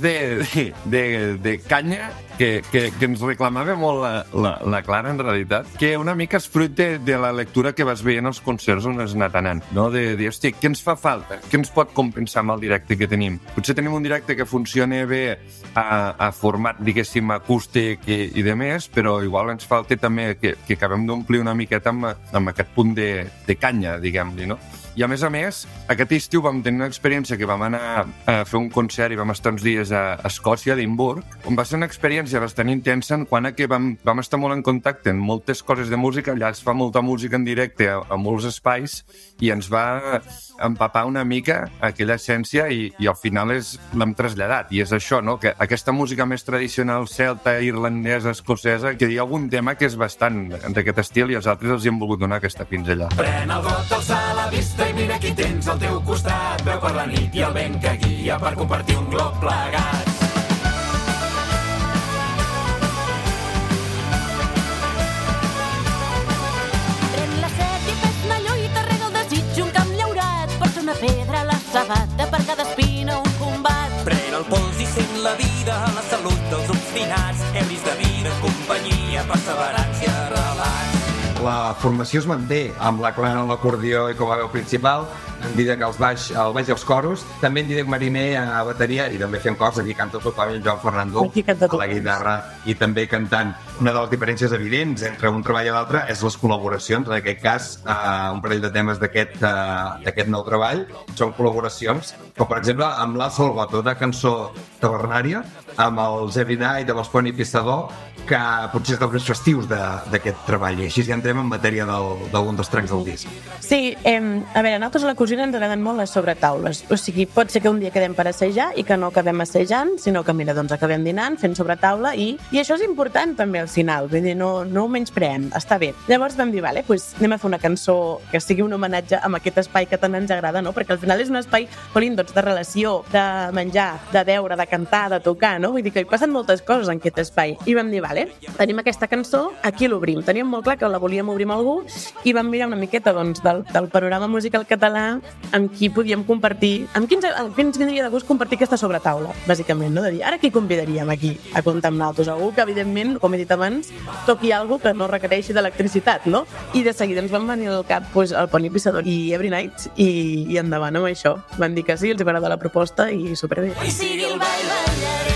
de canya que ens reclamava molt la Clara, en realitat, que una mica és fruit de la lectura que vas veient als concerts on has anat anant, no? De dir, hosti, què ens fa falta? Què ens pot compensar amb el directe que tenim? Potser tenim un directe que funciona bé a format, diguéssim, acústic i de més, però igual ens falta també que acabem d'omplir una miqueta amb aquest punt de canya, diguem-li, no? I a més, aquest estiu vam tenir una experiència que vam anar a fer un concert i vam estar uns dies a Escòcia, a Edimburg, on va ser una experiència bastant intensa en quant a que vam estar molt en contacte amb moltes coses de música. Allà es fa molta música en directe a molts espais i ens va empapar una mica aquella essència i al final l'hem traslladat. I és això, no? Que aquesta música més tradicional celta, irlandesa, escocesa, que hi ha algun tema que és bastant d'aquest estil i els altres els hi hem volgut donar aquesta pinzellada. Pren el got, alça la vista i mira qui tens al teu costat. Veu per la nit i el vent que guia per compartir un glob plegats. Pren la set i fes-ne lluita, rega el desig, un camp llaurat. Porta una pedra a la sabata, per cada espina un combat. Pren el pols i sent la vida, la salut dels obstinats. Ebris de vida, companyia, perseverància, relats. La formació es manté amb la Clara en l'acordió i com a veu principal, en Didac al baix i els coros, també en Didac Mariner a bateria, i també fent cors, aquí canta totalment Joan Fernando a la guitarra i també cantant. Una de les diferències evidents entre un treball i l'altre és les col·laboracions. En aquest cas, un parell de temes d'aquest nou treball són col·laboracions, com per exemple amb la Solgato, de cançó tabernària, amb els Every Night de l'Esponi Pistador, que potser és dels més festius d'aquest treball, i així ja entrem en matèria d'algun dels tracks del disc. Sí, a veure, a nosaltres a la cosina ens agraden molt les sobretaules, o sigui, pot ser que un dia quedem per assajar i que no acabem assajant, sinó que mira, doncs acabem dinant, fent sobretaula, i això és important també al final, vull dir, no ho menyspreem, està bé. Llavors vam dir, vale, doncs anem a fer una cançó que sigui un homenatge a aquest espai que tant ens agrada, no? Perquè al final és un espai, Colin, doncs, de relació, de menjar, de beure, de cantar, de tocar, no? Vull dir que hi passen moltes coses en aquest espai, i vam dir, vale, tenim aquesta cançó, aquí l'obrim. Teníem molt clar que la volíem obrir amb algú i vam mirar una miqueta doncs, del panorama musical català amb qui podíem compartir, amb qui ens vindria de gust compartir aquesta sobretaula, bàsicament, no? De dir, ara qui convidaríem aquí a comptar amb nosaltres? Algú que, evidentment, com he dit abans, toqui alguna que no requereixi d'electricitat, no? I de seguida ens van venir al cap el Poni Pissador i Every Night i endavant amb això. Van dir que sí, els va agradar la proposta i superbé. I sigui el ball, ballaré.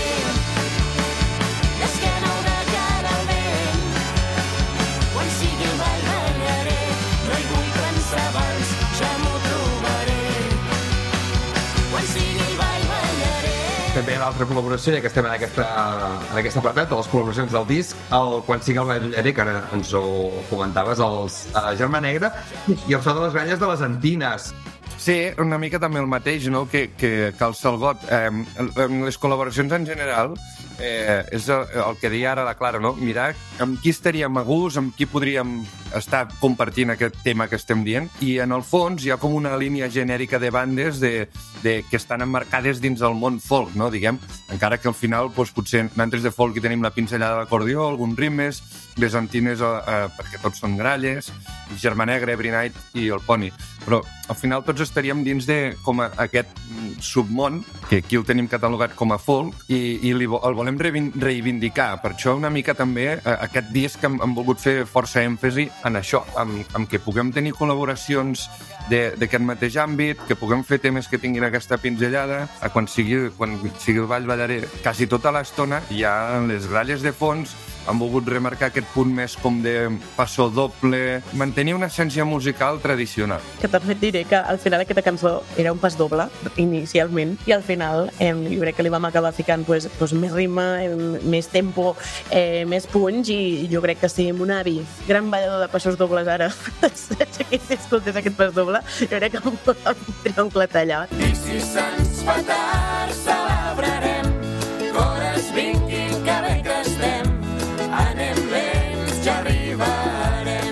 També l'altra col·laboració, ja que estem en aquest apartat de les col·laboracions del disc, Quan sigui el ballaré, que ara ens ho comentaves, els Germà Negra i el so de les gralles de les Antines. Sí, una mica també el mateix, no? que el Salgot. Les col·laboracions en general és el que deia ara la Clara, no? Mirar amb qui estaríem a gust, amb qui podríem estar compartint aquest tema que estem dient, i en el fons hi ha com una línia genèrica de bandes que estan emmarcades dins del món folk, no? Diguem, encara que al final doncs, potser nosaltres de folk hi tenim la pinzellada de l'acordió, alguns ritmes, les Antines perquè tots són gralles, Germà Negra, Every Night i el Poni, però al final tots estaríem dins de com aquest submón, que aquí el tenim catalogat com a folk, i el volem reivindicar. Per això una mica també aquest disc hem volgut fer força èmfasi en això, en que puguem tenir col·laboracions d'aquest mateix àmbit, que puguem fer temes que tinguin aquesta pinzellada, quan sigui el ball ballaré quasi tota l'estona, ja les gralles de fons han volgut remarcar aquest punt més com de passo doble, mantenir una essència musical tradicional. Que també et diré que al final aquesta cançó era un pas doble, inicialment, i al final jo crec que li vam acabar ficant més ritme, més tempo, més punch, i jo crec que si un avi, gran ballador de passos dobles ara, escoltés aquest pas doble, jo crec que em tindria un clatellat. I si se'ns fa tard, celebrarem, cores vinguin, que bé que estem, anem lents, ja arribarem.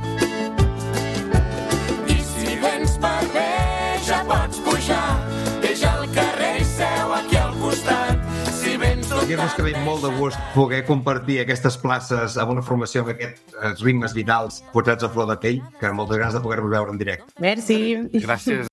I si vens per bé, ja pots pujar, deixa el carrer i seu aquí al costat. Si vens Dir-nos que ve molt de gust poder compartir aquestes places amb una formació amb aquests ritmes vitals posats a flor de pell, que moltes ganes de poder-vos veure en directe. Merci. Gràcies.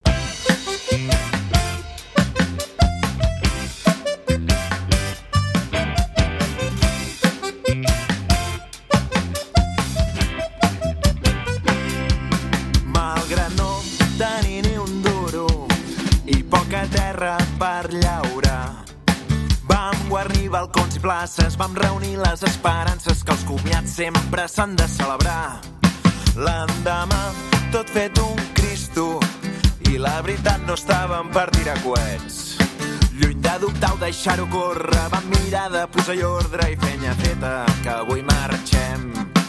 Malgrat no tenir ni un duro i poca terra per llaurar, vam guarnir balcons i places, vam reunir les esperances que els comiats sempre s'han de celebrar. L'endemà, tot fet un Cristo, i la veritat no estàvem per tirar coets. Lluny de dubtar o deixar-ho córrer, vam mirar de posar-hi ordre i fenya feta, que avui marxem.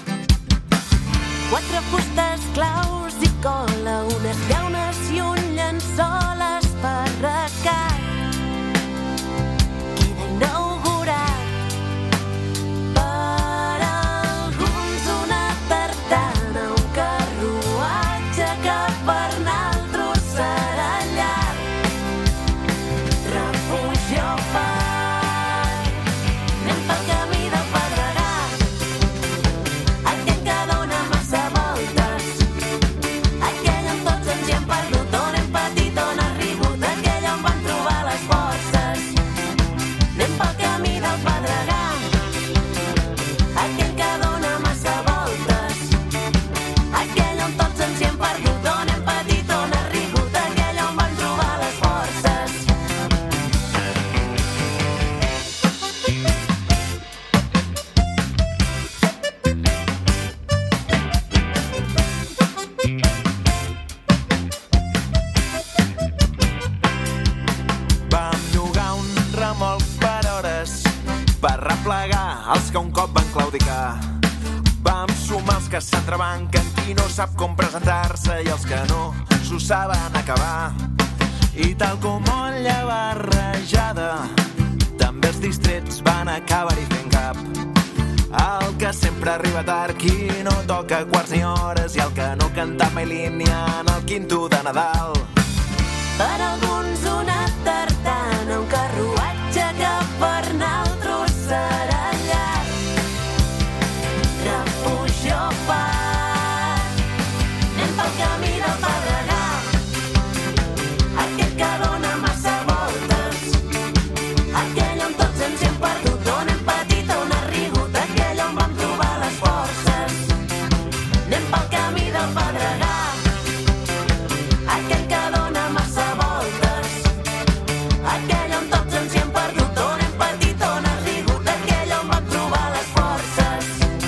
4 fustes, claus i cola, unes llaunes i un llençol esparracat. Queda inaugurat. Per alguns una tartana, un carruatge que per naltros serà llarg. Refugi o far, anem pel camí del Pedregar, aquell que dona massa voltes, aquell on tots ens hi hem perdut, on hem patit, on ha rigut, aquell on van trobar les forces. Anem pel camí del Pedregar, aquell que dona massa voltes, aquell on tots ens hi hem perdut, on hem patit, on ha rigut, aquell on van trobar les forces. Vam llogar un remolc per hores per replegar els que un cop van claudicar. Vam sumar els que s'entrebanquen, qui no sap com presentar-se i els que no s'ho saben acabar. I tal com olla barrejada, també els distrets van acabar-hi fent cap. El que sempre arriba tard, qui no toca quarts ni hores, i el que no canta mai línia en el quinto de Nadal. Per alguns una tartana, un carruatge que per naltros serà llarg. Refugi o far, anem pel camí del Pedregar, aquell que dona massa voltes, aquell on tots ens hi hem perdut, on hem patit, on ha rigut, aquell on vam trobar les forces. Anem pel camí del Pedregar, aquell que dona massa voltes, aquell on tots ens hi hem perdut, on hem patit, on ha rigut, aquell on vam trobar les forces.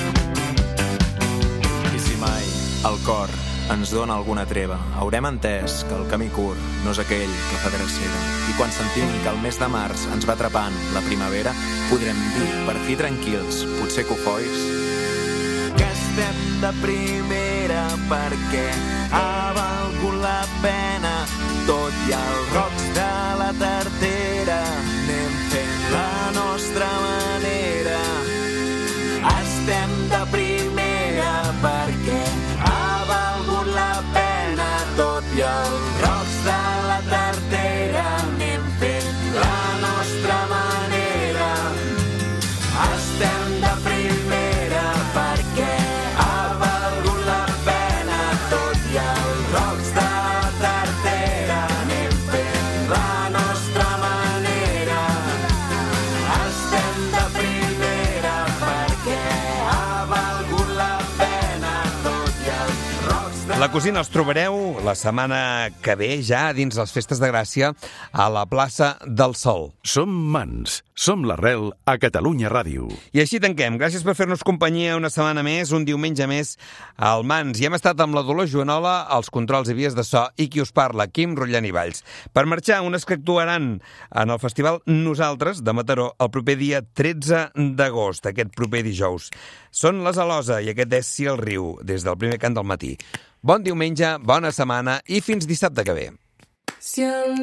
I si mai el cor ens dona alguna treva, haurem entès que el camí curt no és aquell que fa drecera. I quan sentim que el mes de març ens va atrapant la primavera, podrem dir, per fi tranquils, potser cofois, que estem de primera perquè ha valgut la pena. Tot i els rocs de la tartera anem fent la nostra manera. Estem de primera perquè ha valgut la pena. Tot i els rocs de la tartera anem fent la nostra manera. Estem de primera perquè ha valgut la pena. Tot i els rocs de la tartera anem fent la nostra manera. Estem de primera perquè ha valgut la pena. Tot i els rocs de La cosina els trobareu la setmana que ve, ja dins les festes de Gràcia, a la plaça del Sol. Som Mans, som l'arrel a Catalunya Ràdio. I així tanquem. Gràcies per fer-nos companyia una setmana més, un diumenge més al Mans. I hem estat amb la Dolors Joanola, els controls i vies de so, i qui us parla, Quim Rotllán i Valls. Per marxar, unes que actuaran en el festival Nosaltres, de Mataró, el proper dia 13 d'agost, aquest proper dijous. Són les Alosa i aquest és Si el riu, des del primer cant del matí. Bon diumenge, bona setmana i fins dissabte que ve. Si el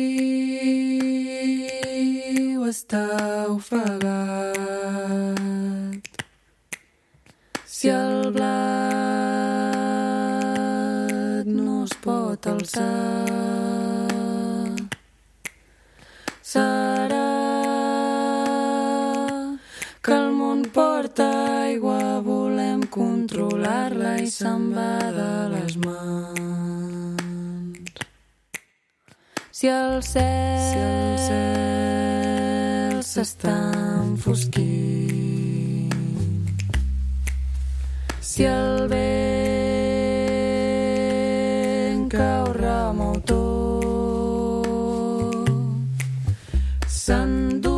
riu està ofegat, si el blat no es pot alçar, serà que el món porta aigua, volem controlar-la i se'n va de les mans. Si el cel s'està enfosquint, si el vent cau remou tot, s'endú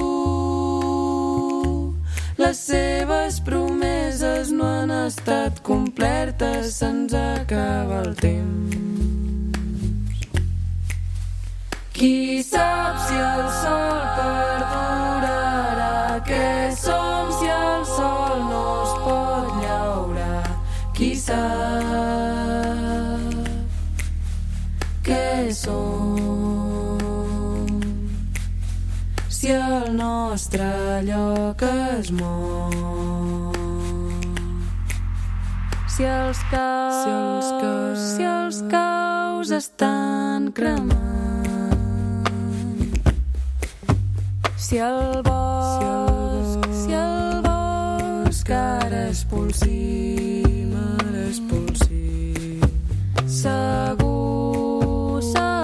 les seves promeses, no han estat complertes, se'ns acaba el temps. Qui sap si el sol perdurarà? Què som si el sol no es pot llaurar? Qui sap què som si el nostre lloc es mou? Si els caus estan cremant, si el bosc ara és polsim, segur,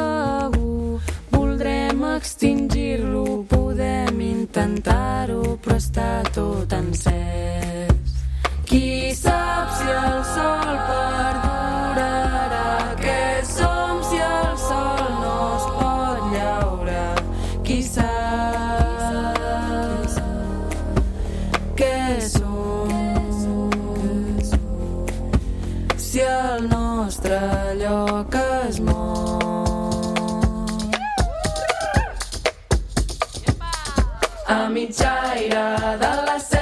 voldrem extingir-lo, podem intentar-ho, però està tot encès. Qui sap si el sol perdurarà? Què som si el sol no es pot llaurar? Qui sap què som si el nostre lloc es mou? A mitjaire de la